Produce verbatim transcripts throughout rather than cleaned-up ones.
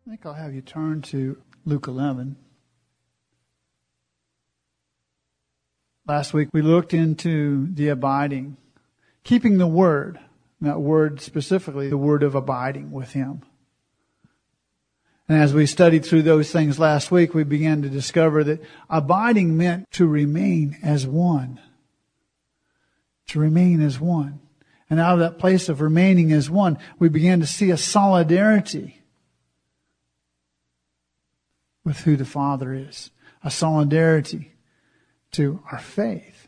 I think I'll have you turn to Luke eleven. Last week we looked into the abiding, keeping the word, that word specifically, the word of abiding with Him. And as we studied through those things last week, we began to discover that abiding meant to remain as one. To remain as one. And out of that place of remaining as one, we began to see a solidarity with who the Father is. A solidarity to our faith.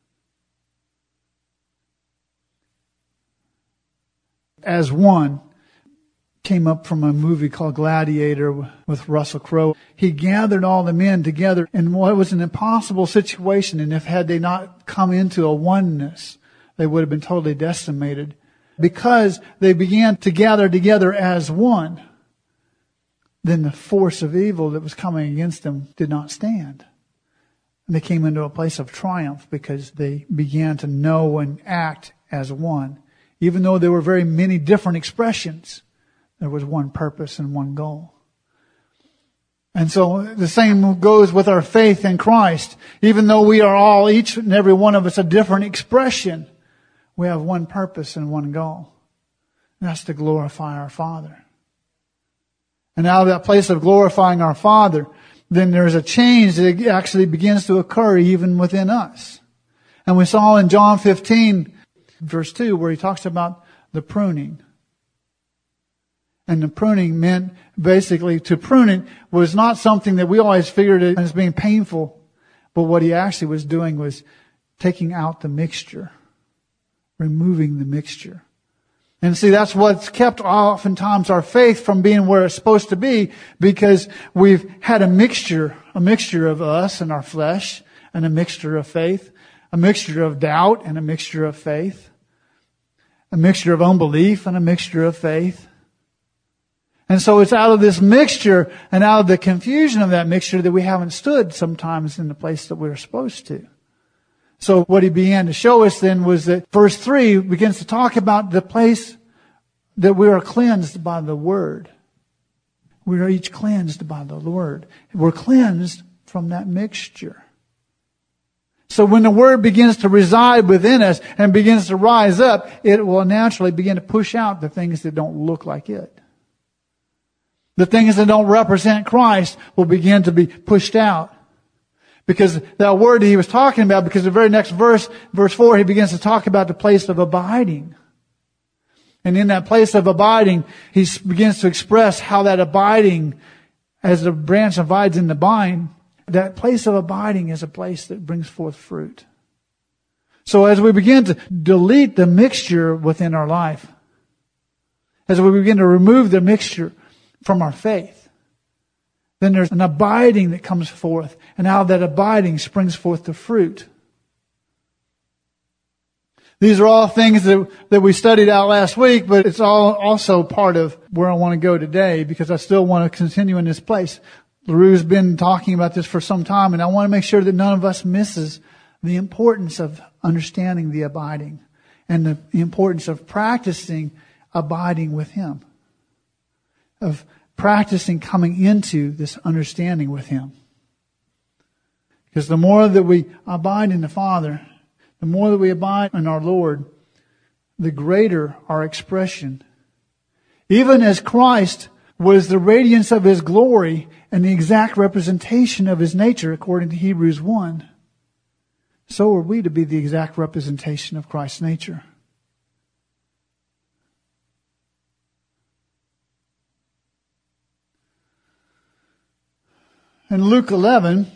As one came up from a movie called Gladiator with Russell Crowe. He gathered all the men together in what was an impossible situation. And if had they not come into a oneness, they would have been totally decimated. Because they began to gather together as one, then the force of evil that was coming against them did not stand. And they came into a place of triumph because they began to know and act as one. Even though there were very many different expressions, there was one purpose and one goal. And so the same goes with our faith in Christ. Even though we are all, each and every one of us, a different expression, we have one purpose and one goal. And that's to glorify our Father. And out of that place of glorifying our Father, then there's a change that actually begins to occur even within us. And we saw in John fifteen, verse two, where he talks about the pruning. And the pruning meant basically to prune it was not something that we always figured as being painful. But what he actually was doing was taking out the mixture, removing the mixture. And see, that's what's kept oftentimes our faith from being where it's supposed to be, because we've had a mixture, a mixture of us and our flesh, and a mixture of faith, a mixture of doubt and a mixture of faith, a mixture of unbelief and a mixture of faith. And so it's out of this mixture and out of the confusion of that mixture that we haven't stood sometimes in the place that we're supposed to. So what he began to show us then was that verse three begins to talk about the place that we are cleansed by the Word. We are each cleansed by the Word. We're cleansed from that mixture. So when the Word begins to reside within us and begins to rise up, it will naturally begin to push out the things that don't look like it. The things that don't represent Christ will begin to be pushed out. Because that word that he was talking about, because the very next verse, verse four, he begins to talk about the place of abiding. And in that place of abiding, he begins to express how that abiding, as the branch abides in the vine, that place of abiding is a place that brings forth fruit. So as we begin to delete the mixture within our life, as we begin to remove the mixture from our faith, then there's an abiding that comes forth. And out of that abiding springs forth the fruit. These are all things that, that we studied out last week, but it's all also part of where I want to go today, because I still want to continue in this place. LaRue's been talking about this for some time, and I want to make sure that none of us misses the importance of understanding the abiding and the importance of practicing abiding with Him, of practicing coming into this understanding with Him. Because the more that we abide in the Father, the more that we abide in our Lord, the greater our expression. Even as Christ was the radiance of His glory and the exact representation of His nature, according to Hebrews one, so are we to be the exact representation of Christ's nature. In Luke eleven,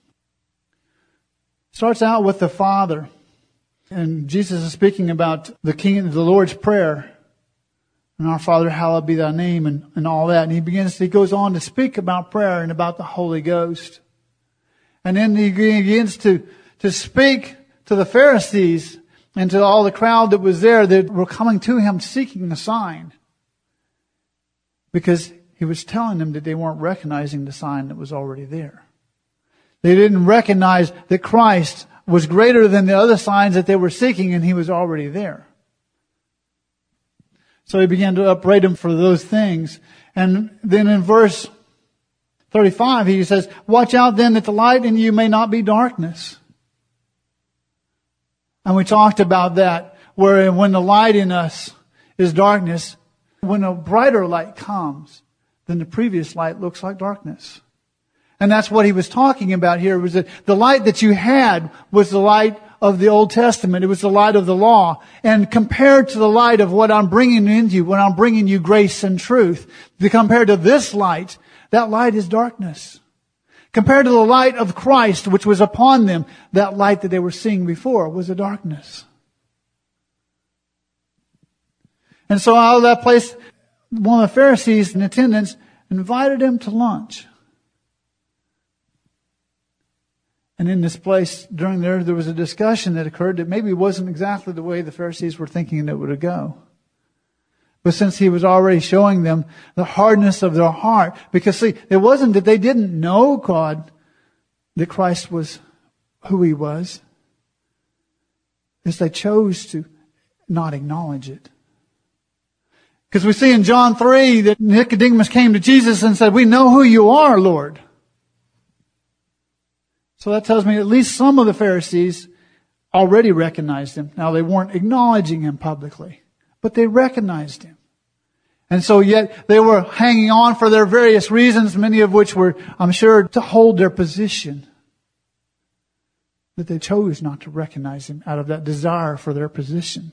starts out with the Father. And Jesus is speaking about the King, the Lord's Prayer. And our Father, hallowed be thy name, and, and all that. And he begins, he goes on to speak about prayer and about the Holy Ghost. And then he begins to, to speak to the Pharisees and to all the crowd that was there that were coming to him seeking a sign. Because he was telling them that they weren't recognizing the sign that was already there. They didn't recognize that Christ was greater than the other signs that they were seeking, and He was already there. So he began to upbraid him for those things. And then in verse thirty-five, he says, watch out then that the light in you may not be darkness. And we talked about that, where when the light in us is darkness, when a brighter light comes, then the previous light looks like darkness. And that's what he was talking about here, was that the light that you had was the light of the Old Testament. It was the light of the law. And compared to the light of what I'm bringing into you, when I'm bringing you grace and truth, compared to this light, that light is darkness. Compared to the light of Christ, which was upon them, that light that they were seeing before was a darkness. And so out of that place, one of the Pharisees in attendance invited him to lunch. And in this place, during there, there was a discussion that occurred that maybe wasn't exactly the way the Pharisees were thinking it would go. But since he was already showing them the hardness of their heart, because see, it wasn't that they didn't know God, that Christ was who He was. It's they chose to not acknowledge it. Because we see in John three that Nicodemus came to Jesus and said, we know who you are, Lord. So that tells me at least some of the Pharisees already recognized Him. Now they weren't acknowledging Him publicly, but they recognized Him. And so yet they were hanging on for their various reasons, many of which were, I'm sure, to hold their position. But they chose not to recognize Him out of that desire for their position.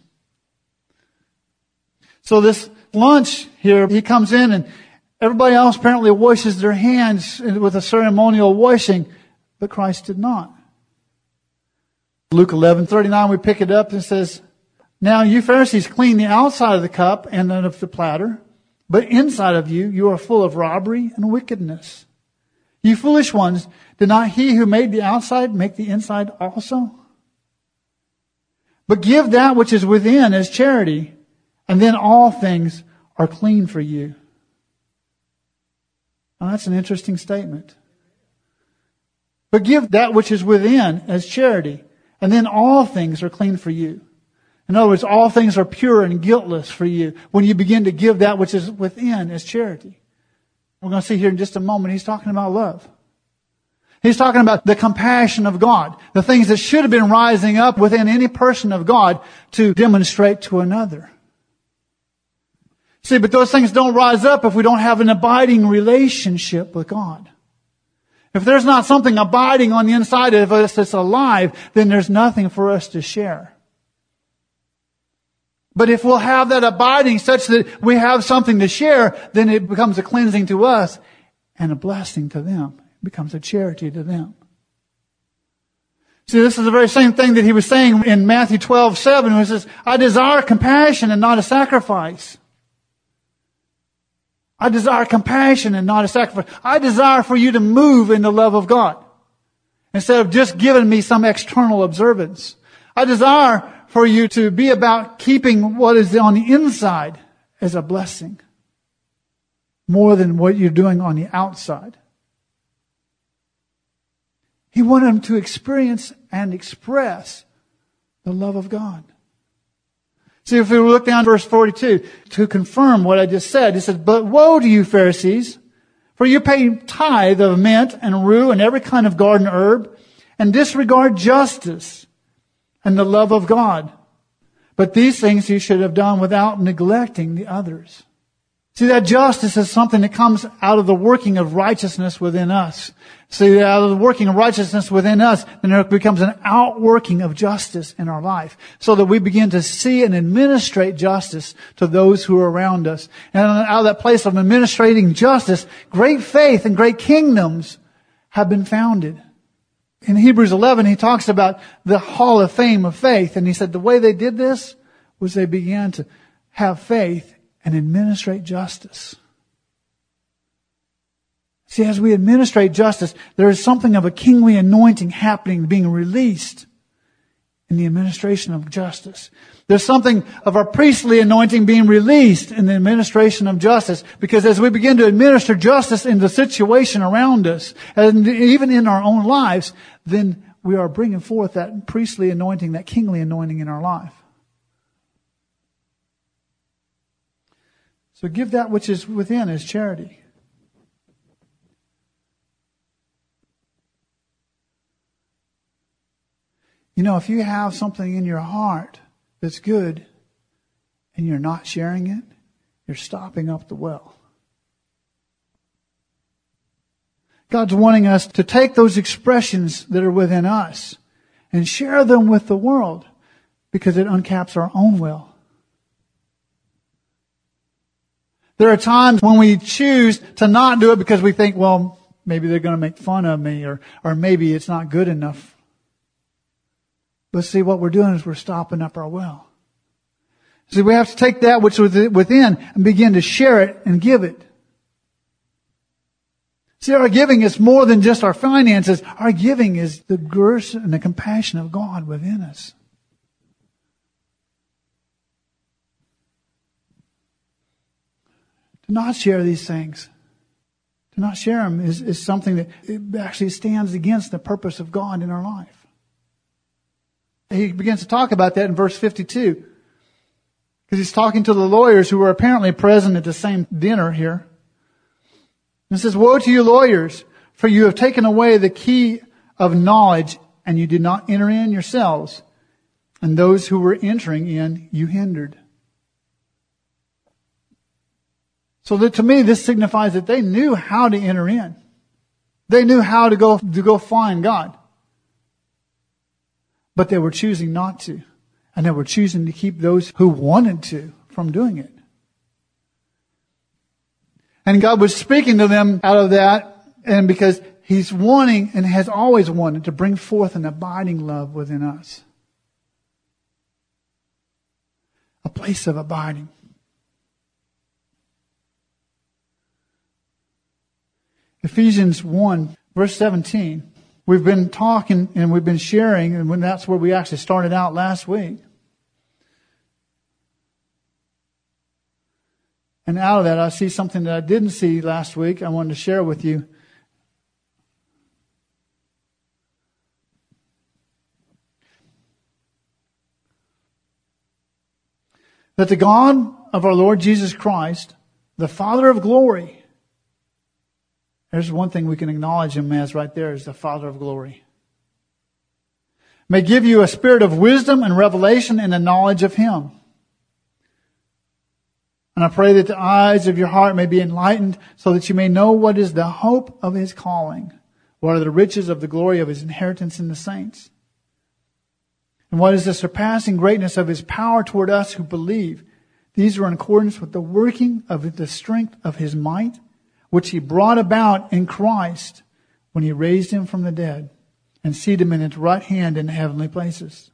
So this lunch here, he comes in and everybody else apparently washes their hands with a ceremonial washing, but Christ did not. Luke eleven thirty-nine, we pick it up and it says, now you Pharisees clean the outside of the cup and then of the platter, but inside of you, you are full of robbery and wickedness. You foolish ones, did not He who made the outside make the inside also? But give that which is within as charity, and then all things are clean for you. Now that's an interesting statement. But give that which is within as charity, and then all things are clean for you. In other words, all things are pure and guiltless for you when you begin to give that which is within as charity. We're going to see here in just a moment, he's talking about love. He's talking about the compassion of God, the things that should have been rising up within any person of God to demonstrate to another. See, but those things don't rise up if we don't have an abiding relationship with God. If there's not something abiding on the inside of us that's alive, then there's nothing for us to share. But if we'll have that abiding such that we have something to share, then it becomes a cleansing to us and a blessing to them. It becomes a charity to them. See, this is the very same thing that he was saying in Matthew twelve seven, where he says, I desire compassion and not a sacrifice. I desire compassion and not a sacrifice. I desire for you to move in the love of God instead of just giving me some external observance. I desire for you to be about keeping what is on the inside as a blessing more than what you're doing on the outside. He wanted them to experience and express the love of God. See, if we look down verse forty-two, to confirm what I just said, it says, but woe to you, Pharisees, for you pay tithe of mint and rue and every kind of garden herb, and disregard justice and the love of God. But these things you should have done without neglecting the others. See, that justice is something that comes out of the working of righteousness within us. See, out of the working of righteousness within us, then there becomes an outworking of justice in our life, so that we begin to see and administrate justice to those who are around us. And out of that place of administrating justice, great faith and great kingdoms have been founded. In Hebrews eleven, he talks about the hall of fame of faith. And he said the way they did this was they began to have faith and administrate justice. See, as we administrate justice, there is something of a kingly anointing happening, being released in the administration of justice. There's something of our priestly anointing being released in the administration of justice. Because as we begin to administer justice in the situation around us, and even in our own lives, then we are bringing forth that priestly anointing, that kingly anointing in our life. So give that which is within as charity. You know, if you have something in your heart that's good and you're not sharing it, you're stopping up the well. God's wanting us to take those expressions that are within us and share them with the world because it uncaps our own well. There are times when we choose to not do it because we think, well, maybe they're going to make fun of me, or, or maybe it's not good enough. But see, what we're doing is we're stopping up our well. See, we have to take that which is within and begin to share it and give it. See, our giving is more than just our finances. Our giving is the grace and the compassion of God within us. To not share these things, to not share them is, is something that it actually stands against the purpose of God in our life. He begins to talk about that in verse fifty-two. Because he's talking to the lawyers who were apparently present at the same dinner here. And it says, "Woe to you lawyers, for you have taken away the key of knowledge, and you did not enter in yourselves. And those who were entering in, you hindered." So that to me, this signifies that they knew how to enter in. They knew how to go, to go find God. But they were choosing not to. And they were choosing to keep those who wanted to from doing it. And God was speaking to them out of that, and because He's wanting and has always wanted to bring forth an abiding love within us. A place of abiding. Ephesians one, verse seventeen. We've been talking and we've been sharing, and when that's where we actually started out last week. And out of that, I see something that I didn't see last week. I wanted to share with you. That the God of our Lord Jesus Christ, the Father of glory, there's one thing we can acknowledge Him as right there, is the Father of glory, may give you a spirit of wisdom and revelation in the knowledge of Him. And I pray that the eyes of your heart may be enlightened, so that you may know what is the hope of His calling, what are the riches of the glory of His inheritance in the saints, and what is the surpassing greatness of His power toward us who believe. These are in accordance with the working of the strength of His might, which He brought about in Christ when He raised Him from the dead and seated Him in His right hand in the heavenly places.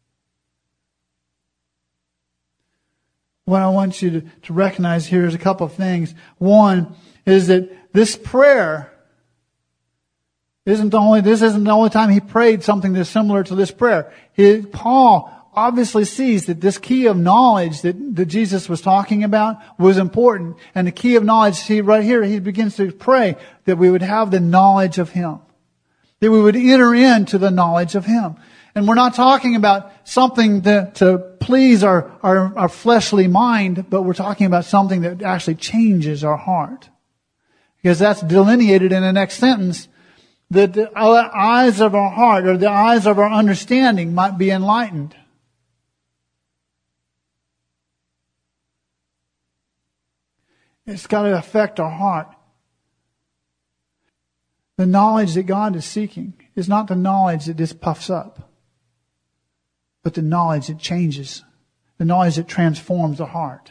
What I want you to, to recognize here is a couple of things. One is that this prayer isn't the only, this isn't the only time he prayed something that's similar to this prayer. He, Paul obviously sees that this key of knowledge that, that Jesus was talking about was important. And the key of knowledge, see right here, he begins to pray that we would have the knowledge of Him. That we would enter into the knowledge of Him. And we're not talking about something to, to please our, our, our fleshly mind, but we're talking about something that actually changes our heart. Because that's delineated in the next sentence, that the eyes of our heart, or the eyes of our understanding, might be enlightened. It's got to affect our heart. The knowledge that God is seeking is not the knowledge that just puffs up, but the knowledge that changes, the knowledge that transforms the heart.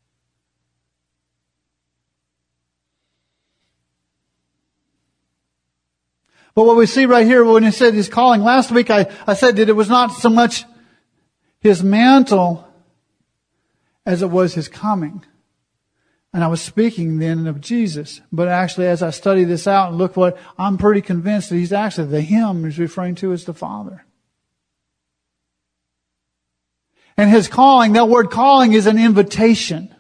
But what we see right here when he said His calling, last week I, I said that it was not so much His mantle as it was His coming. And I was speaking then of Jesus. But actually, as I study this out and look what, I'm pretty convinced that He's actually, the Him He's referring to as the Father. And His calling, that word calling is an invitation.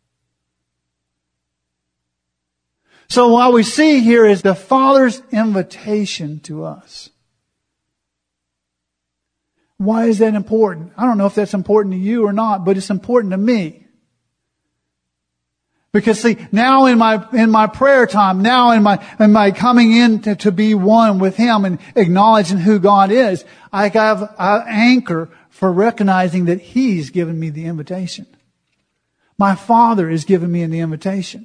So what we see here is the Father's invitation to us. Why is that important? I don't know if that's important to you or not, but it's important to me. Because see, now in my, in my prayer time, now in my, in my coming in to, to be one with Him and acknowledging who God is, I have an anchor for recognizing that He's given me the invitation. My Father is giving me the invitation.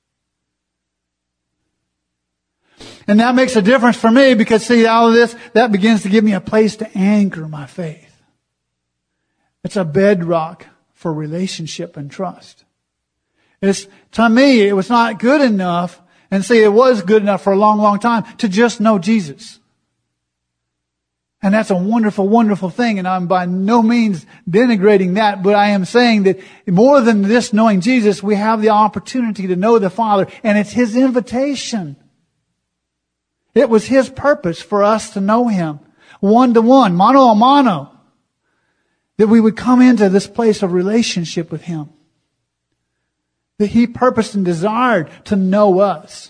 And that makes a difference for me because see, out of this, that begins to give me a place to anchor my faith. It's a bedrock for relationship and trust. It's, to me, it was not good enough, and see, it was good enough for a long, long time to just know Jesus. And that's a wonderful, wonderful thing, and I'm by no means denigrating that, but I am saying that more than this knowing Jesus, we have the opportunity to know the Father, and it's His invitation. It was His purpose for us to know Him, one to one, mano a mano, that we would come into this place of relationship with Him. That He purposed and desired to know us.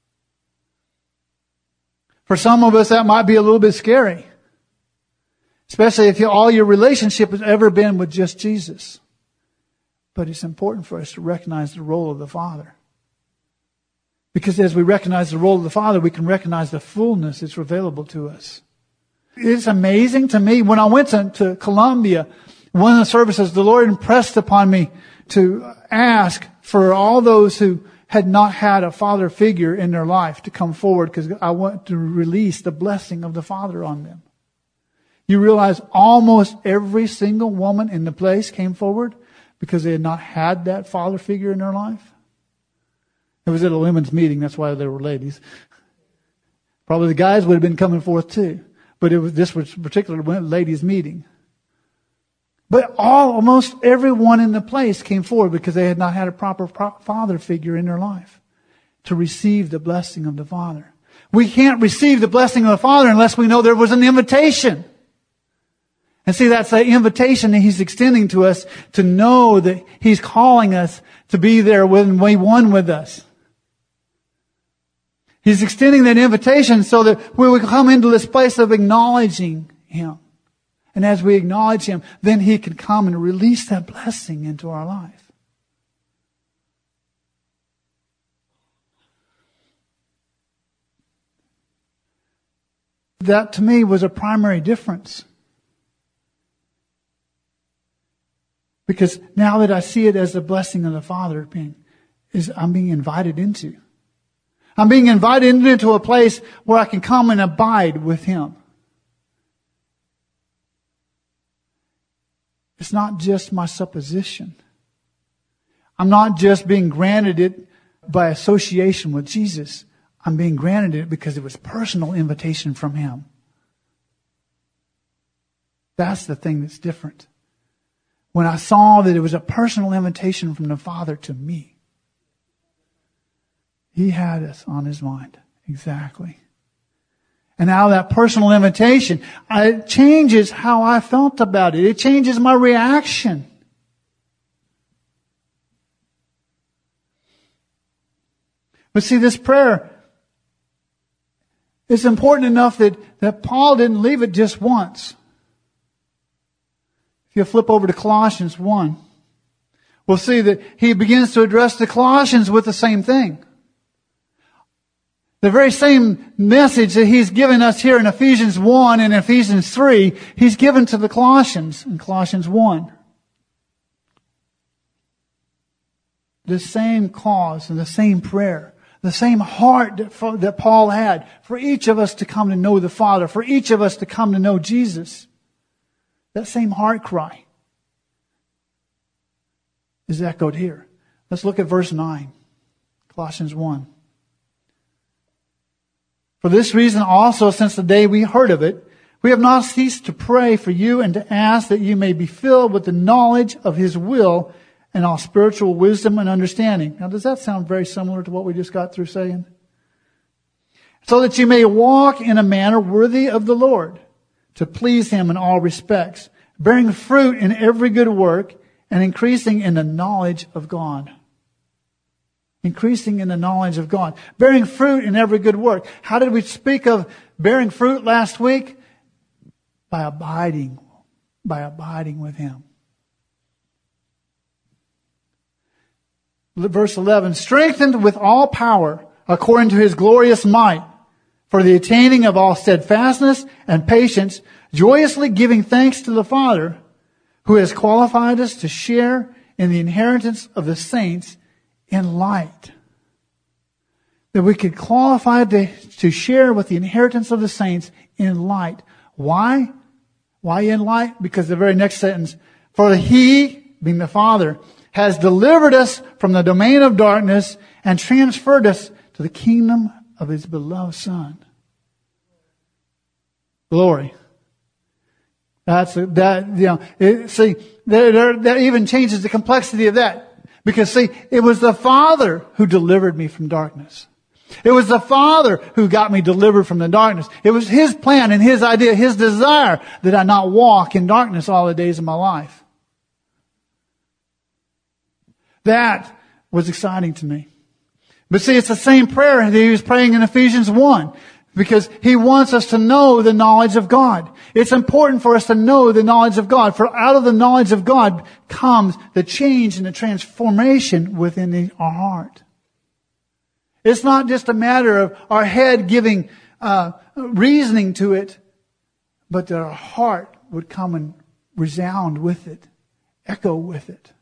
For some of us, that might be a little bit scary. Especially if you, all your relationship has ever been with just Jesus. But it's important for us to recognize the role of the Father. Because as we recognize the role of the Father, we can recognize the fullness that's available to us. It's amazing to me. When I went to, to Colombia, one of the services, the Lord impressed upon me to ask for all those who had not had a father figure in their life to come forward because I want to release the blessing of the Father on them. You realize almost every single woman in the place came forward because they had not had that father figure in their life. It was at a women's meeting, that's why there were ladies. Probably the guys would have been coming forth too. But it was, this was a particular ladies' meeting. But all, almost everyone in the place came forward because they had not had a proper father figure in their life to receive the blessing of the Father. We can't receive the blessing of the Father unless we know there was an invitation. And see, that's the invitation that He's extending to us to know that He's calling us to be there when we one with us. He's extending that invitation so that we will come into this place of acknowledging Him. And as we acknowledge Him, then He can come and release that blessing into our life. That to me was a primary difference. Because now that I see it as the blessing of the Father being, is I'm being invited into. I'm being invited into a place where I can come and abide with Him. It's not just my supposition. I'm not just being granted it by association with Jesus. I'm being granted it because it was personal invitation from Him. That's the thing that's different. When I saw that it was a personal invitation from the Father to me. He had us on His mind. Exactly. And now that personal invitation, it changes how I felt about it. It changes my reaction. But see, this prayer is important enough that, that Paul didn't leave it just once. If you flip over to Colossians one, we'll see that he begins to address the Colossians with the same thing. The very same message that he's given us here in Ephesians one and Ephesians three, he's given to the Colossians in Colossians one. The same cause and the same prayer, the same heart that, that Paul had for each of us to come to know the Father, for each of us to come to know Jesus. That same heart cry is echoed here. Let's look at verse nine, Colossians one. For this reason also, since the day we heard of it, we have not ceased to pray for you and to ask that you may be filled with the knowledge of His will and all spiritual wisdom and understanding. Now, does that sound very similar to what we just got through saying? So that you may walk in a manner worthy of the Lord, to please Him in all respects, bearing fruit in every good work and increasing in the knowledge of God. Increasing in the knowledge of God. Bearing fruit in every good work. How did we speak of bearing fruit last week? By abiding. By abiding with Him. Verse eleven, strengthened with all power according to his glorious might, for the attaining of all steadfastness and patience, joyously giving thanks to the Father, who has qualified us to share in the inheritance of the saints in light. That we could qualify to, to share with the inheritance of the saints in light. Why? Why in light? Because the very next sentence, for he, being the Father, has delivered us from the domain of darkness and transferred us to the kingdom of his beloved Son. Glory. That's that. You know. It, see, there, there, that even changes the complexity of that, because see, it was the Father who delivered me from darkness. It was the Father who got me delivered from the darkness. It was His plan and His idea, His desire that I not walk in darkness all the days of my life. That was exciting to me. But see, it's the same prayer that He was praying in Ephesians one. Because He wants us to know the knowledge of God. It's important for us to know the knowledge of God. For out of the knowledge of God comes the change and the transformation within the, our heart. It's not just a matter of our head giving uh, reasoning to it, but that our heart would come and resound with it, echo with it.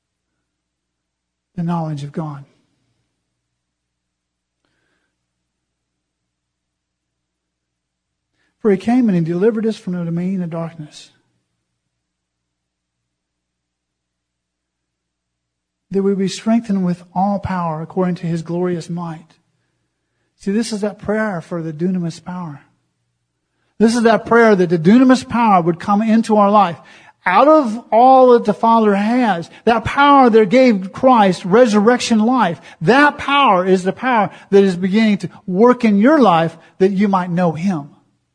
The knowledge of God. For He came and He delivered us from the domain of darkness, that we be strengthened with all power according to His glorious might. See, this is that prayer for the dunamis power. This is that prayer that the dunamis power would come into our life. Out of all that the Father has, that power that gave Christ resurrection life, that power is the power that is beginning to work in your life that you might know Him.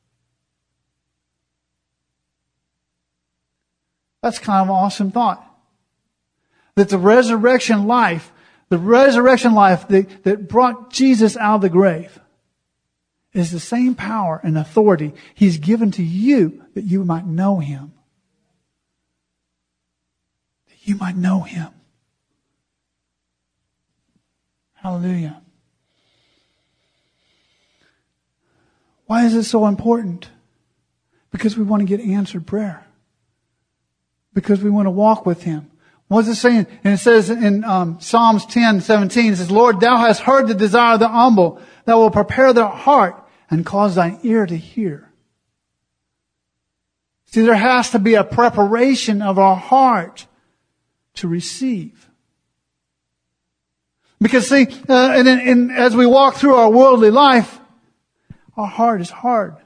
That's kind of an awesome thought. That the resurrection life, the resurrection life that, that brought Jesus out of the grave is the same power and authority He's given to you that you might know Him. That you might know Him. Hallelujah. Why is it so important? Because we want to get answered prayer. Because we want to walk with Him. What's it saying? And it says in um, Psalms ten seventeen, it says, Lord, Thou hast heard the desire of the humble. Thou wilt prepare their heart and cause Thine ear to hear. See, there has to be a preparation of our heart to receive. Because see, uh, and, and as we walk through our worldly life, our heart is hard.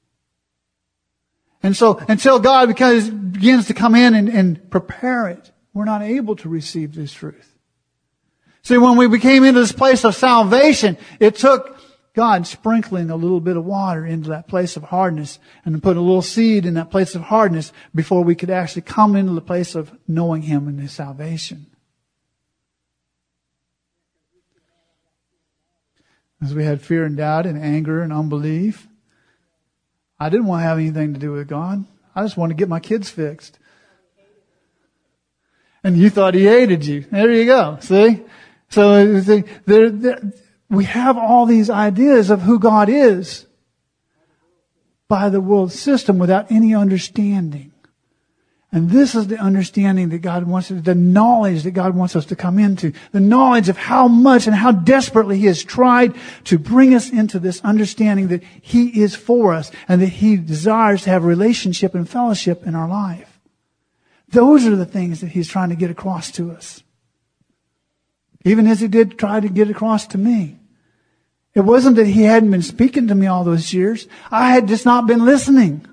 And so until God becomes, begins to come in and, and prepare it, we're not able to receive this truth. See, when we became into this place of salvation, it took God sprinkling a little bit of water into that place of hardness and put a little seed in that place of hardness before we could actually come into the place of knowing Him and His salvation. As we had fear and doubt and anger and unbelief, I didn't want to have anything to do with God. I just wanted to get my kids fixed. And you thought He hated you. There you go. See? So there, there, we have all these ideas of who God is by the world system without any understanding. And this is the understanding that God wants us, the knowledge that God wants us to come into. The knowledge of how much and how desperately He has tried to bring us into this understanding that He is for us and that He desires to have relationship and fellowship in our life. Those are the things that He's trying to get across to us. Even as He did try to get across to me. It wasn't that He hadn't been speaking to me all those years. I had just not been listening.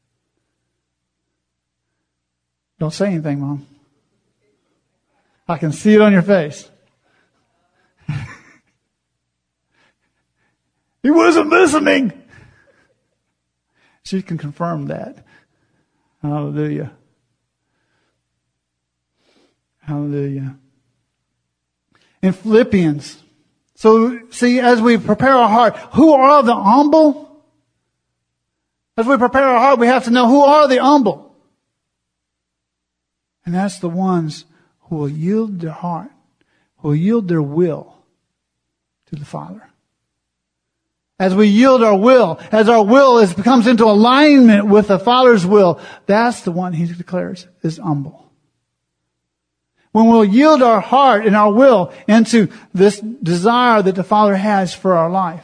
Don't say anything, Mom. I can see it on your face. He wasn't listening. She can confirm that. Hallelujah. Hallelujah. In Philippians, so see, as we prepare our heart, who are the humble? As we prepare our heart, we have to know who are the humble. And that's the ones who will yield their heart, will yield their will to the Father. As we yield our will, as our will is, comes into alignment with the Father's will, that's the one He declares is humble. When we'll yield our heart and our will into this desire that the Father has for our life.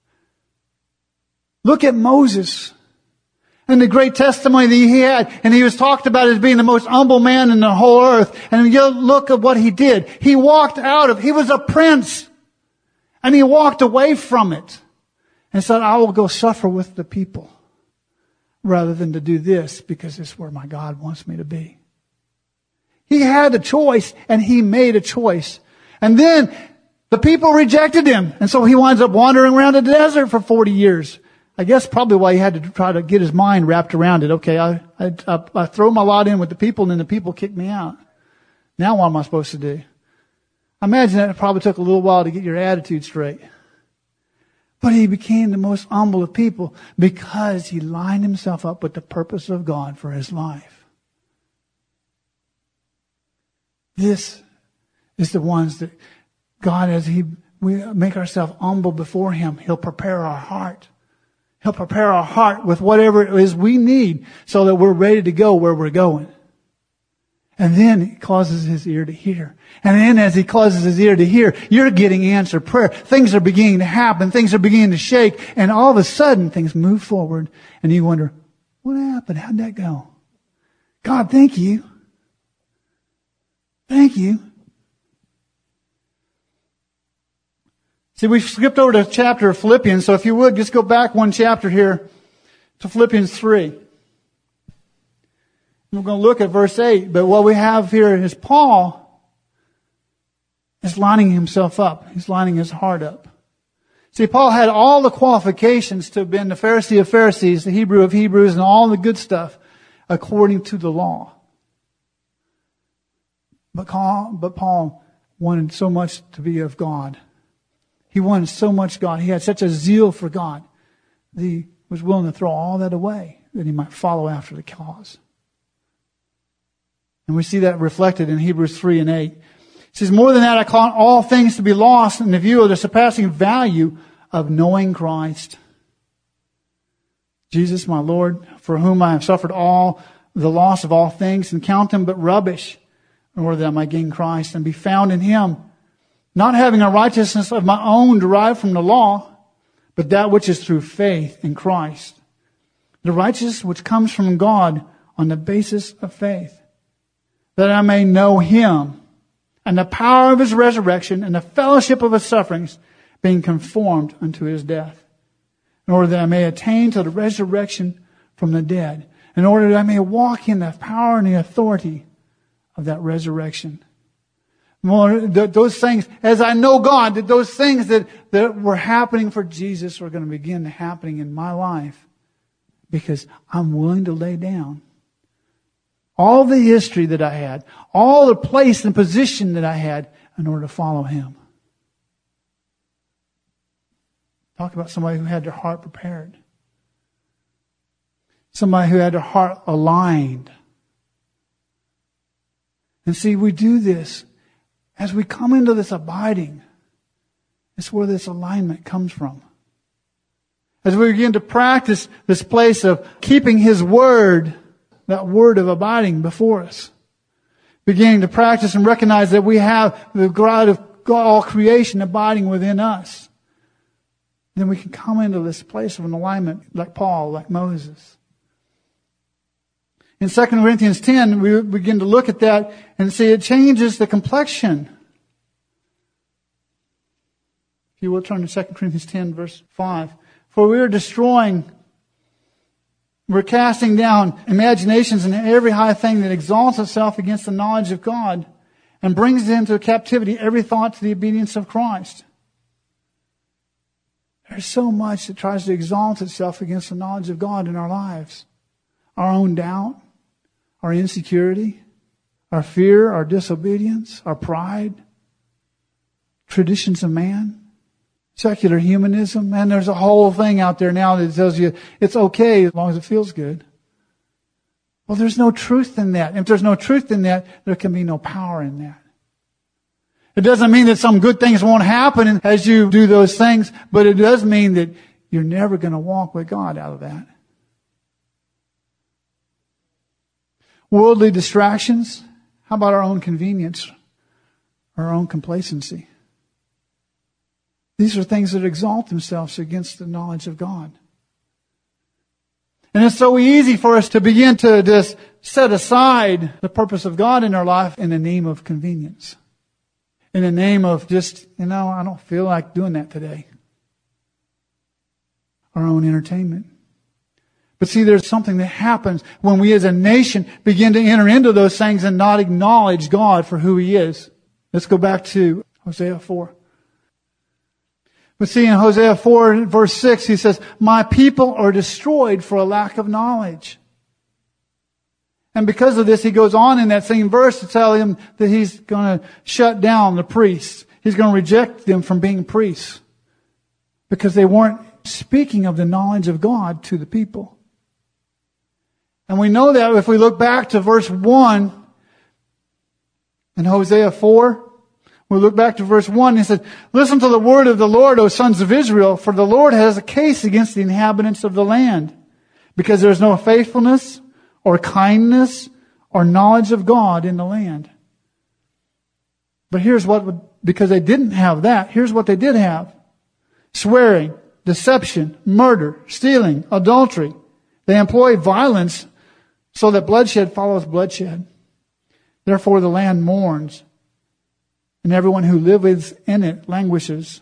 Look at Moses and the great testimony that he had. And he was talked about as being the most humble man in the whole earth. And you look at what he did. He walked out of, he was a prince. And he walked away from it. And said, I will go suffer with the people. Rather than to do this because it's where my God wants me to be. He had a choice and he made a choice. And then the people rejected him. And so he winds up wandering around the desert for forty years. I guess probably why he had to try to get his mind wrapped around it. Okay, I, I, I, I throw my lot in with the people and then the people kick me out. Now what am I supposed to do? I imagine that it probably took a little while to get your attitude straight. But he became the most humble of people because he lined himself up with the purpose of God for his life. This is the ones that God, as he, we make ourselves humble before Him, He'll prepare our heart. He'll prepare our heart with whatever it is we need so that we're ready to go where we're going. And then He causes His ear to hear. And then as He causes His ear to hear, you're getting answered prayer. Things are beginning to happen. Things are beginning to shake. And all of a sudden, things move forward. And you wonder, what happened? How'd that go? God, thank you. Thank you. See, we've skipped over to chapter of Philippians. So if you would, just go back one chapter here to Philippians three. We're going to look at verse eight. But what we have here is Paul is lining himself up. He's lining his heart up. See, Paul had all the qualifications to have been the Pharisee of Pharisees, the Hebrew of Hebrews, and all the good stuff according to the law. But Paul, but Paul wanted so much to be of God. He wanted so much God. He had such a zeal for God that he was willing to throw all that away that he might follow after the cause. And we see that reflected in Hebrews three and eight. It says, more than that, I count all things to be lost in the view of the surpassing value of knowing Christ. Jesus, my Lord, for whom I have suffered all the loss of all things and count them but rubbish, in order that I might gain Christ and be found in Him, not having a righteousness of my own derived from the law, but that which is through faith in Christ. The righteousness which comes from God on the basis of faith, that I may know Him and the power of His resurrection and the fellowship of His sufferings, being conformed unto His death, in order that I may attain to the resurrection from the dead, in order that I may walk in the power and the authority of that resurrection. More, those things, as I know God, that those things that, that were happening for Jesus are going to begin happening in my life because I'm willing to lay down all the history that I had, all the place and position that I had in order to follow Him. Talk about somebody who had their heart prepared. Somebody who had their heart aligned. And see, we do this as we come into this abiding. It's where this alignment comes from. As we begin to practice this place of keeping His Word, that word of abiding before us. Beginning to practice and recognize that we have the God of all creation abiding within us. Then we can come into this place of an alignment like Paul, like Moses. In Second Corinthians ten, we begin to look at that and see it changes the complexion. If you will turn to Second Corinthians ten, verse five. For we are destroying, we're casting down imaginations and every high thing that exalts itself against the knowledge of God and brings into captivity every thought to the obedience of Christ. There's so much that tries to exalt itself against the knowledge of God in our lives. Our own doubt, our insecurity, our fear, our disobedience, our pride, traditions of man, secular humanism. Man, there's a whole thing out there now that tells you it's okay as long as it feels good. Well, there's no truth in that. If there's no truth in that, there can be no power in that. It doesn't mean that some good things won't happen as you do those things, but it does mean that you're never going to walk with God out of that. Worldly distractions. How about our own convenience? Our own complacency? These are things that exalt themselves against the knowledge of God. And it's so easy for us to begin to just set aside the purpose of God in our life in the name of convenience. In the name of just, you know, I don't feel like doing that today. Our own entertainment. But see, there's something that happens when we as a nation begin to enter into those things and not acknowledge God for who He is. Let's go back to Hosea four. But see, in Hosea four, verse six, he says, my people are destroyed for a lack of knowledge. And because of this, he goes on in that same verse to tell him that he's going to shut down the priests. He's going to reject them from being priests because they weren't speaking of the knowledge of God to the people. And we know that if we look back to verse one in Hosea four, we look back to verse one, he said, listen to the word of the Lord, O sons of Israel, for the Lord has a case against the inhabitants of the land, because there is no faithfulness or kindness or knowledge of God in the land. But here's what, because they didn't have that, here's what they did have. Swearing, deception, murder, stealing, adultery. They employ violence so that bloodshed follows bloodshed. Therefore the land mourns, and everyone who lives in it languishes.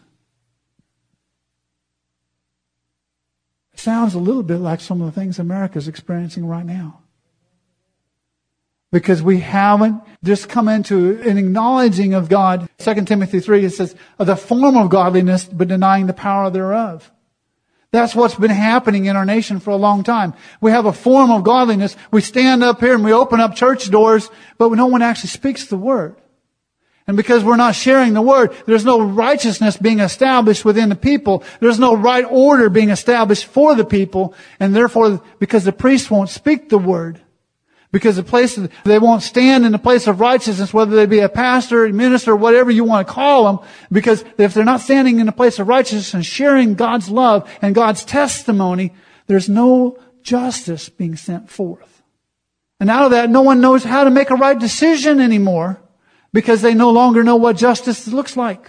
It sounds a little bit like some of the things America's experiencing right now. Because we haven't just come into an acknowledging of God. Second Timothy three, it says, of the form of godliness, but denying the power thereof. That's what's been happening in our nation for a long time. We have a form of godliness. We stand up here and we open up church doors, but no one actually speaks the word. And because we're not sharing the word, there's no righteousness being established within the people. There's no right order being established for the people. And therefore, because the priests won't speak the word, because the place, they won't stand in the place of righteousness, whether they be a pastor, a minister, whatever you want to call them, because if they're not standing in the place of righteousness and sharing God's love and God's testimony, there's no justice being sent forth. And out of that, no one knows how to make a right decision anymore, because they no longer know what justice looks like.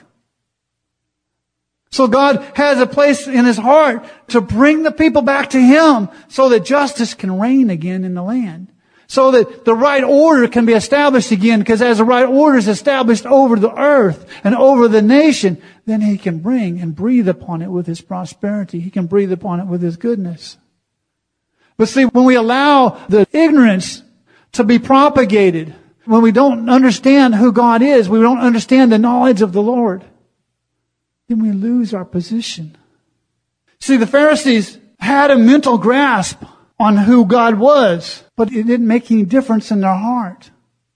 So God has a place in His heart to bring the people back to Him so that justice can reign again in the land. So that the right order can be established again, because as the right order is established over the earth and over the nation, then He can bring and breathe upon it with His prosperity. He can breathe upon it with His goodness. But see, when we allow the ignorance to be propagated, when we don't understand who God is, we don't understand the knowledge of the Lord, then we lose our position. See, the Pharisees had a mental grasp on who God was, but it didn't make any difference in their heart.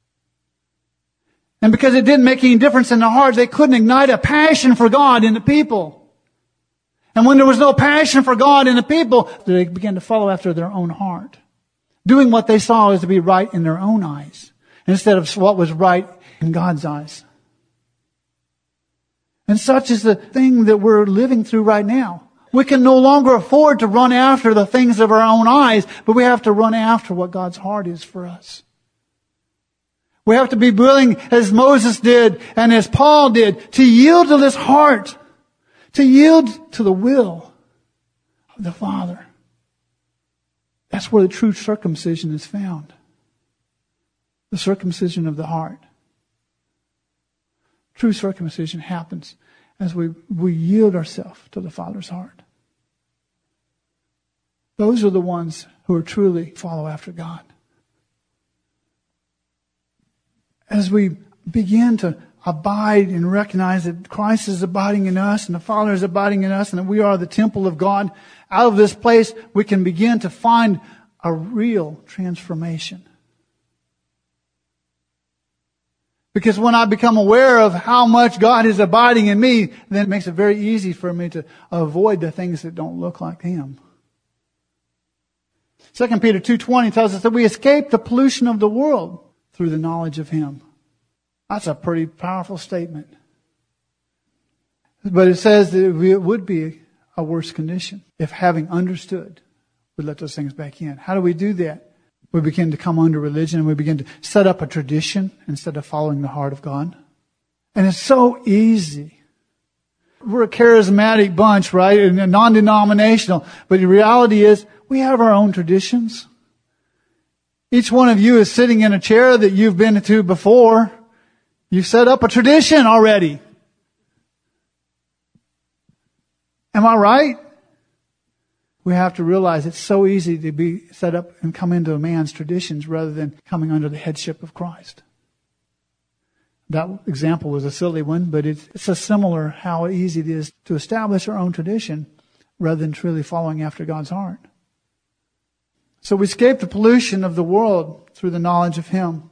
And because it didn't make any difference in their heart, they couldn't ignite a passion for God in the people. And when there was no passion for God in the people, they began to follow after their own heart, doing what they saw as to be right in their own eyes, instead of what was right in God's eyes. And such is the thing that we're living through right now. We can no longer afford to run after the things of our own eyes, but we have to run after what God's heart is for us. We have to be willing, as Moses did and as Paul did, to yield to this heart, to yield to the will of the Father. That's where the true circumcision is found. The circumcision of the heart. True circumcision happens as we, we yield ourselves to the Father's heart. Those are the ones who are truly follow after God. As we begin to abide and recognize that Christ is abiding in us and the Father is abiding in us and that we are the temple of God, out of this place we can begin to find a real transformation. Because when I become aware of how much God is abiding in me, then it makes it very easy for me to avoid the things that don't look like Him. Second Peter two twenty tells us that we escape the pollution of the world through the knowledge of Him. That's a pretty powerful statement. But it says that it would be a worse condition if having understood we let those things back in. How do we do that? We begin to come under religion and we begin to set up a tradition instead of following the heart of God. And it's so easy. We're a charismatic bunch, right? And non-denominational. But the reality is we have our own traditions. Each one of you is sitting in a chair that you've been to before. You've set up a tradition already. Am I right? We have to realize it's so easy to be set up and come into a man's traditions rather than coming under the headship of Christ. That example was a silly one, but it's, it's a similar how easy it is to establish our own tradition rather than truly following after God's heart. So we escape the pollution of the world through the knowledge of Him.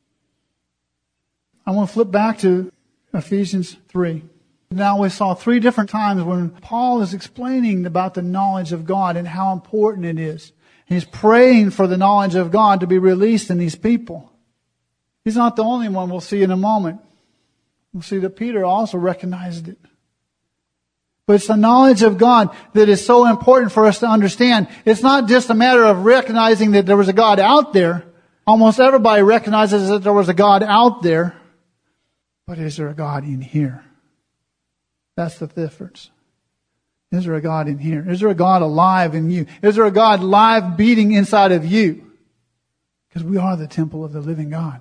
I want to flip back to Ephesians three. Now we saw three different times when Paul is explaining about the knowledge of God and how important it is. He's praying for the knowledge of God to be released in these people. He's not the only one. We'll see in a moment. We'll see that Peter also recognized it. But it's the knowledge of God that is so important for us to understand. It's not just a matter of recognizing that there was a God out there. Almost everybody recognizes that there was a God out there. But is there a God in here? That's the difference. Is there a God in here? Is there a God alive in you? Is there a God live beating inside of you? Because we are the temple of the living God.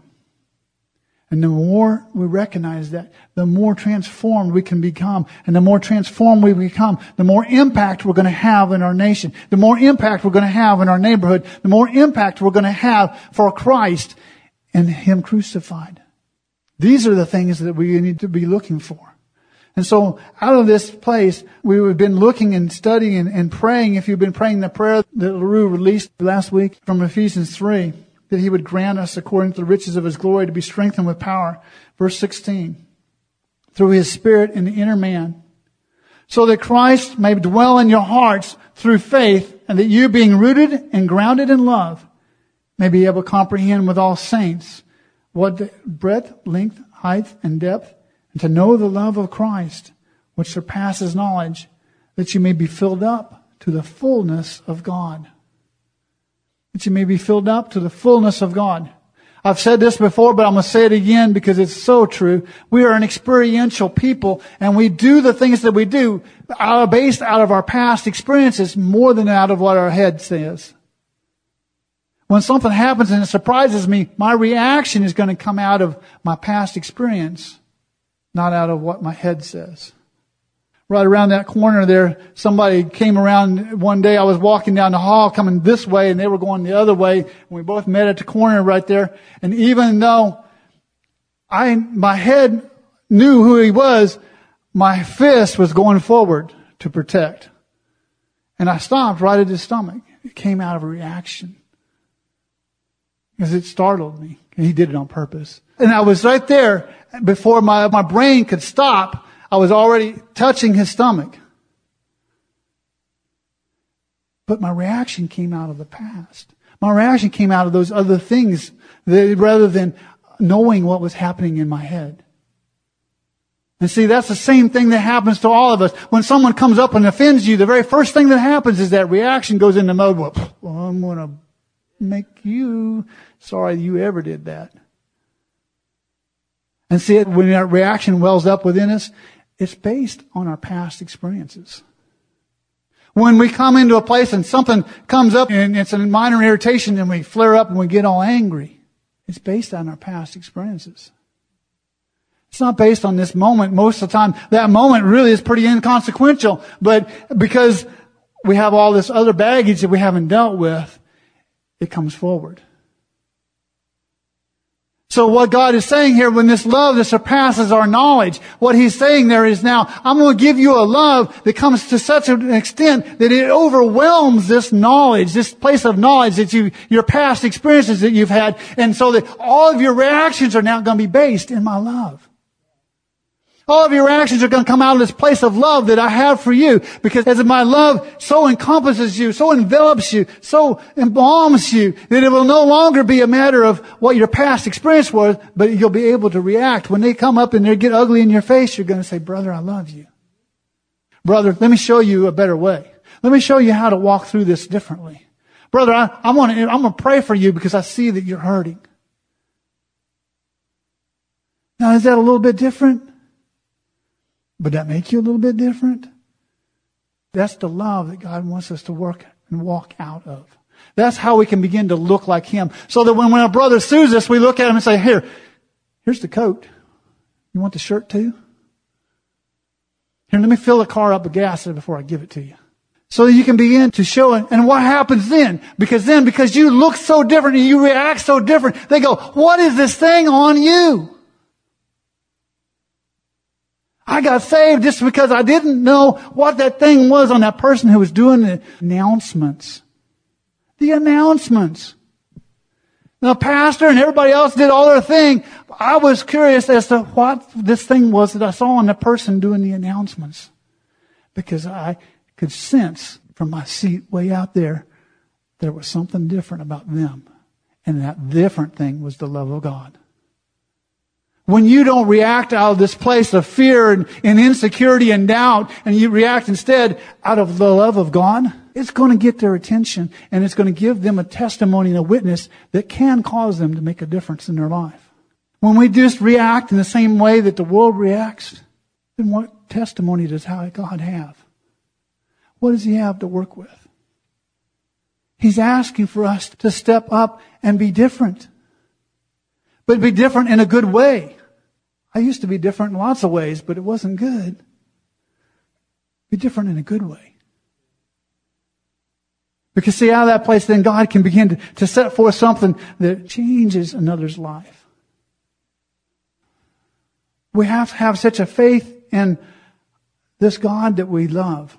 And the more we recognize that, the more transformed we can become. And the more transformed we become, the more impact we're going to have in our nation. The more impact we're going to have in our neighborhood. The more impact we're going to have for Christ and Him crucified. These are the things that we need to be looking for. And so out of this place, we've been looking and studying and, and praying. If you've been praying the prayer that LaRue released last week from Ephesians three, that He would grant us according to the riches of His glory to be strengthened with power. Verse sixteen, through His Spirit in the inner man, so that Christ may dwell in your hearts through faith, and that you, being rooted and grounded in love, may be able to comprehend with all saints what the breadth, length, height, and depth, and to know the love of Christ, which surpasses knowledge, that you may be filled up to the fullness of God. That you may be filled up to the fullness of God. I've said this before, but I'm going to say it again because it's so true. We are an experiential people, and we do the things that we do based out of our past experiences more than out of what our head says. When something happens and it surprises me, my reaction is going to come out of my past experience, not out of what my head says. Right around that corner there, somebody came around one day. I was walking down the hall coming this way and they were going the other way. And we both met at the corner right there. And even though I, my head knew who he was, my fist was going forward to protect. And I stopped right at his stomach. It came out of a reaction. Because it startled me. And he did it on purpose. And I was right there before my, my brain could stop. I was already touching his stomach. But my reaction came out of the past. My reaction came out of those other things that, rather than knowing what was happening in my head. And see, that's the same thing that happens to all of us. When someone comes up and offends you, the very first thing that happens is that reaction goes into mode, well, I'm going to make you sorry you ever did that. And see, it when that reaction wells up within us, it's based on our past experiences. When we come into a place and something comes up and it's a minor irritation and we flare up and we get all angry, it's based on our past experiences. It's not based on this moment. Most of the time, that moment really is pretty inconsequential. But because we have all this other baggage that we haven't dealt with, it comes forward. So what God is saying here, when this love that surpasses our knowledge, what He's saying there is now, I'm going to give you a love that comes to such an extent that it overwhelms this knowledge, this place of knowledge that you, your past experiences that you've had. And so that all of your reactions are now going to be based in my love. All of your actions are going to come out of this place of love that I have for you. Because as my love so encompasses you, so envelops you, so embalms you, that it will no longer be a matter of what your past experience was, but you'll be able to react. When they come up and they get ugly in your face, you're going to say, brother, I love you. Brother, let me show you a better way. Let me show you how to walk through this differently. Brother, I, I want to, I'm going to pray for you because I see that you're hurting. Now, is that a little bit different? Would that make you a little bit different? That's the love that God wants us to work and walk out of. That's how we can begin to look like Him. So that when, when our brother sues us, we look at him and say, here, here's the coat. You want the shirt too? Here, let me fill the car up with gas before I give it to you. So that you can begin to show it. And what happens then? Because then, because you look so different and you react so different, they go, what is this thing on you? I got saved just because I didn't know what that thing was on that person who was doing the announcements. The announcements. The pastor and everybody else did all their thing. I was curious as to what this thing was that I saw on the person doing the announcements. Because I could sense from my seat way out there, there was something different about them. And that different thing was the love of God. When you don't react out of this place of fear and, and insecurity and doubt, and you react instead out of the love of God, it's going to get their attention, and it's going to give them a testimony and a witness that can cause them to make a difference in their life. When we just react in the same way that the world reacts, then what testimony does God have? What does He have to work with? He's asking for us to step up and be different. But be different in a good way. I used to be different in lots of ways, but it wasn't good. Be different in a good way. Because see, out of that place, then God can begin to, to set forth something that changes another's life. We have to have such a faith in this God that we love,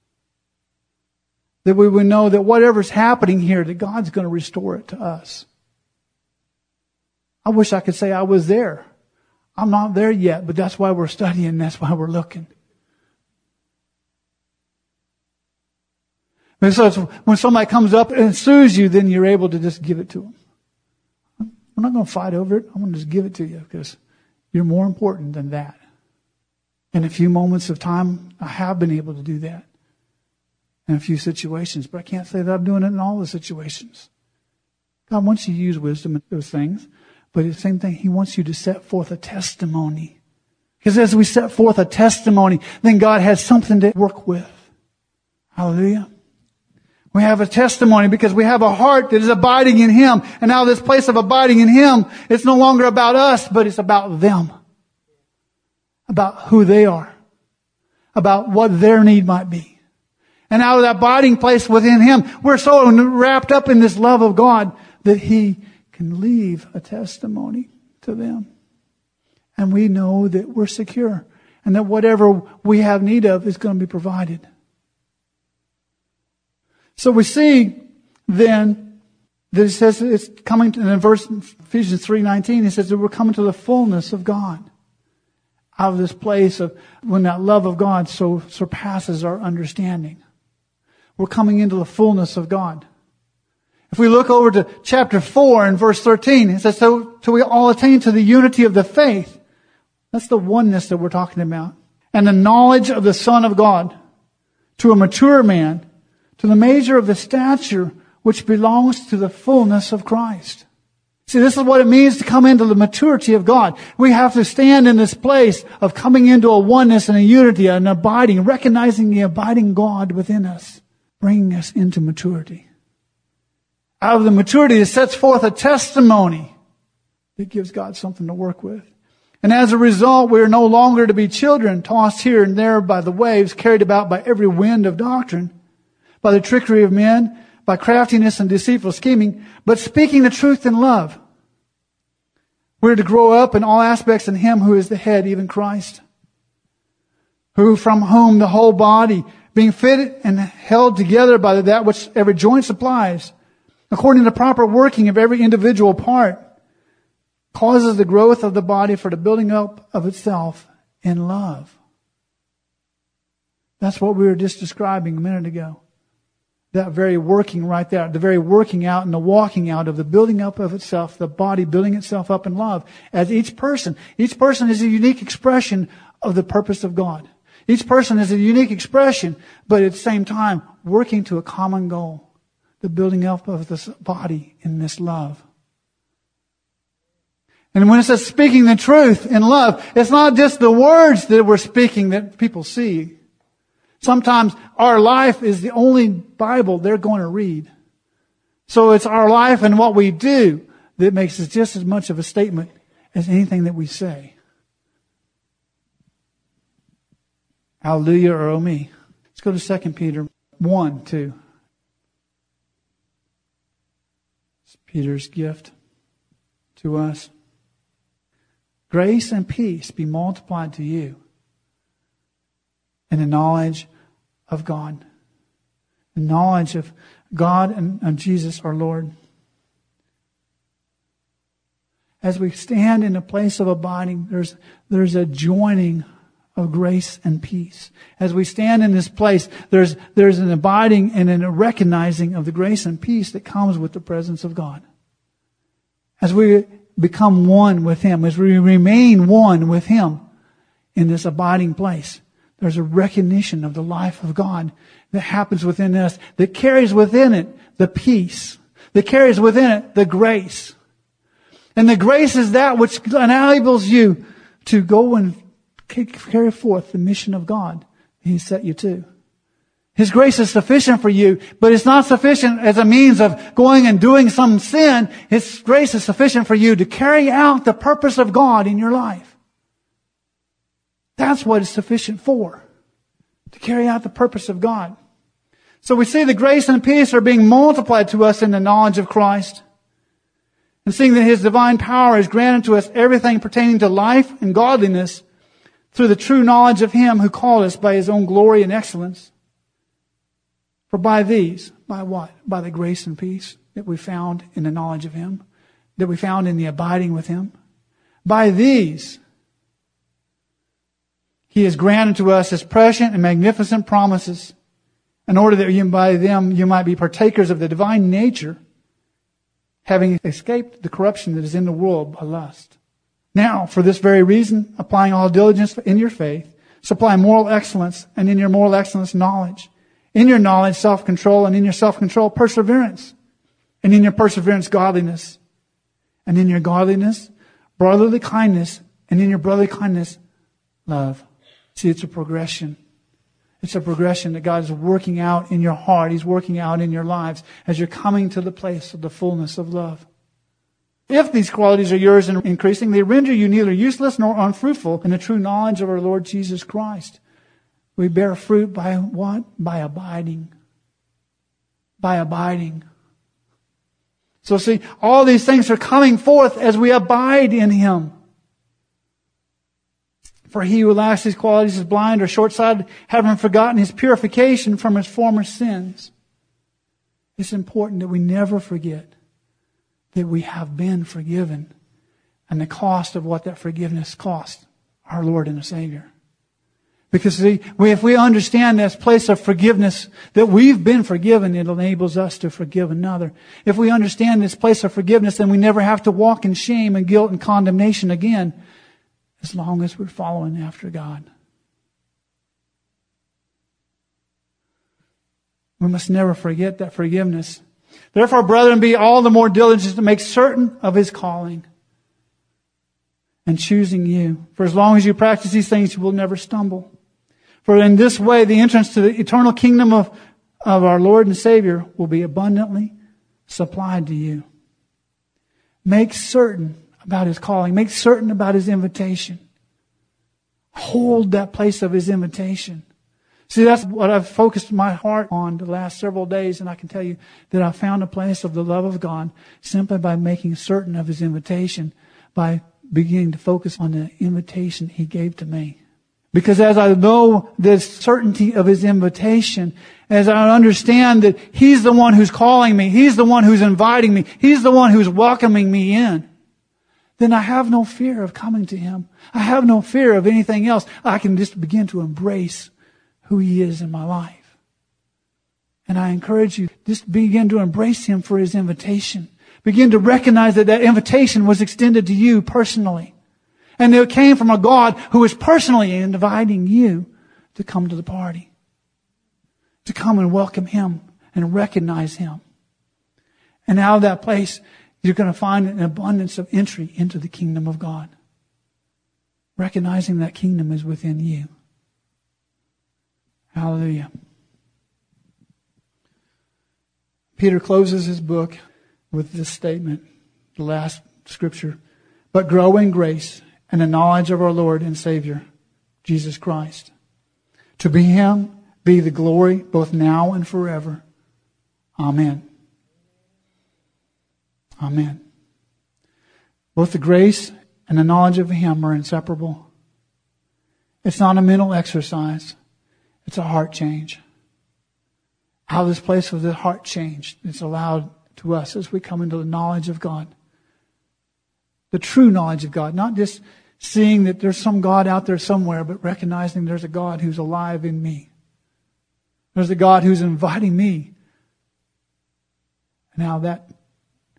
that we would know that whatever's happening here, that God's going to restore it to us. I wish I could say I was there. I'm not there yet, but that's why we're studying. That's why we're looking. And so it's when somebody comes up and sues you, then you're able to just give it to them. I'm not going to fight over it. I'm going to just give it to you because you're more important than that. In a few moments of time, I have been able to do that in a few situations, but I can't say that I'm doing it in all the situations. God wants you to use wisdom in those things. But the same thing, He wants you to set forth a testimony. Because as we set forth a testimony, then God has something to work with. Hallelujah. We have a testimony because we have a heart that is abiding in Him. And now this place of abiding in Him, it's no longer about us, but it's about them. About who they are. About what their need might be. And out of that abiding place within Him, we're so wrapped up in this love of God that He can leave a testimony to them. And we know that we're secure and that whatever we have need of is going to be provided. So we see then that it says it's coming to, in verse Ephesians three nineteen, it says that we're coming to the fullness of God. Out of this place of when that love of God so surpasses our understanding. We're coming into the fullness of God. If we look over to chapter four and verse thirteen, it says, so till we all attain to the unity of the faith. That's the oneness that we're talking about. And the knowledge of the Son of God, to a mature man, to the measure of the stature which belongs to the fullness of Christ. See, this is what it means to come into the maturity of God. We have to stand in this place of coming into a oneness and a unity, an abiding, recognizing the abiding God within us, bringing us into maturity. Out of the maturity, it sets forth a testimony that gives God something to work with. And as a result, we are no longer to be children, tossed here and there by the waves, carried about by every wind of doctrine, by the trickery of men, by craftiness and deceitful scheming, but speaking the truth in love. We're to grow up in all aspects in Him who is the head, even Christ, who from whom the whole body, being fitted and held together by that which every joint supplies, according to the proper working of every individual part, causes the growth of the body for the building up of itself in love. That's what we were just describing a minute ago. That very working right there, the very working out and the walking out of the building up of itself, the body building itself up in love. As each person, each person is a unique expression of the purpose of God. Each person is a unique expression, but at the same time, working to a common goal. The building up of this body in this love. And when it says speaking the truth in love, it's not just the words that we're speaking that people see. Sometimes our life is the only Bible they're going to read. So it's our life and what we do that makes it just as much of a statement as anything that we say. Hallelujah or oh me. Let's go to Second Peter one, two. It's Peter's gift to us. Grace and peace be multiplied to you in the knowledge of God. The knowledge of God and of Jesus our Lord. As we stand in a place of abiding, there's, there's a joining of grace and peace. As we stand in this place, there's, there's an abiding and a recognizing of the grace and peace that comes with the presence of God. As we become one with Him, as we remain one with Him in this abiding place, there's a recognition of the life of God that happens within us, that carries within it the peace, that carries within it the grace. And the grace is that which enables you to go and carry forth the mission of God He set you to. His grace is sufficient for you, but it's not sufficient as a means of going and doing some sin. His grace is sufficient for you to carry out the purpose of God in your life. That's what it's sufficient for. To carry out the purpose of God. So we see the grace and peace are being multiplied to us in the knowledge of Christ. And seeing that His divine power has granted to us everything pertaining to life and godliness through the true knowledge of Him who called us by His own glory and excellence. For by these, by what? By the grace and peace that we found in the knowledge of Him, that we found in the abiding with Him. By these, He has granted to us His prescient and magnificent promises, in order that you, by them you might be partakers of the divine nature, having escaped the corruption that is in the world by lust. Now, for this very reason, applying all diligence in your faith, supply moral excellence, and in your moral excellence, knowledge. In your knowledge, self-control, and in your self-control, perseverance. And in your perseverance, godliness. And in your godliness, brotherly kindness. And in your brotherly kindness, love. See, it's a progression. It's a progression that God is working out in your heart. He's working out in your lives as you're coming to the place of the fullness of love. If these qualities are yours and increasing, they render you neither useless nor unfruitful in the true knowledge of our Lord Jesus Christ. We bear fruit by what? By abiding. By abiding. So see, all these things are coming forth as we abide in Him. For he who lacks these qualities is blind or short-sighted, having forgotten his purification from his former sins. It's important that we never forget that we have been forgiven and the cost of what that forgiveness cost our Lord and Savior. Because see, we, if we understand this place of forgiveness, that we've been forgiven, it enables us to forgive another. If we understand this place of forgiveness, then we never have to walk in shame and guilt and condemnation again, as long as we're following after God. We must never forget that forgiveness. Therefore, brethren, be all the more diligent to make certain of His calling and choosing you. For as long as you practice these things, you will never stumble. For in this way, the entrance to the eternal kingdom of, of our Lord and Savior will be abundantly supplied to you. Make certain about His calling. Make certain about His invitation. Hold that place of His invitation. See, that's what I've focused my heart on the last several days, and I can tell you that I found a place of the love of God simply by making certain of His invitation, by beginning to focus on the invitation He gave to me. Because as I know this certainty of His invitation, as I understand that He's the one who's calling me, He's the one who's inviting me, He's the one who's welcoming me in, then I have no fear of coming to Him. I have no fear of anything else. I can just begin to embrace who He is in my life. And I encourage you, just begin to embrace Him for His invitation. Begin to recognize that that invitation was extended to you personally. And it came from a God who is personally inviting you to come to the party. To come and welcome Him and recognize Him. And out of that place, you're going to find an abundance of entry into the kingdom of God. Recognizing that kingdom is within you. Hallelujah. Peter closes his book with this statement, the last scripture. But grow in grace and the knowledge of our Lord and Savior, Jesus Christ. To be Him be the glory both now and forever. Amen. Amen. Both the grace and the knowledge of Him are inseparable. It's not a mental exercise. It's a heart change. Out of this place of the heart change, it's allowed to us as we come into the knowledge of God. The true knowledge of God. Not just seeing that there's some God out there somewhere, but recognizing there's a God who's alive in me. There's a God who's inviting me. And now that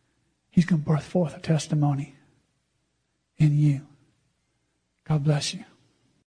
He's going to birth forth a testimony in you. God bless you.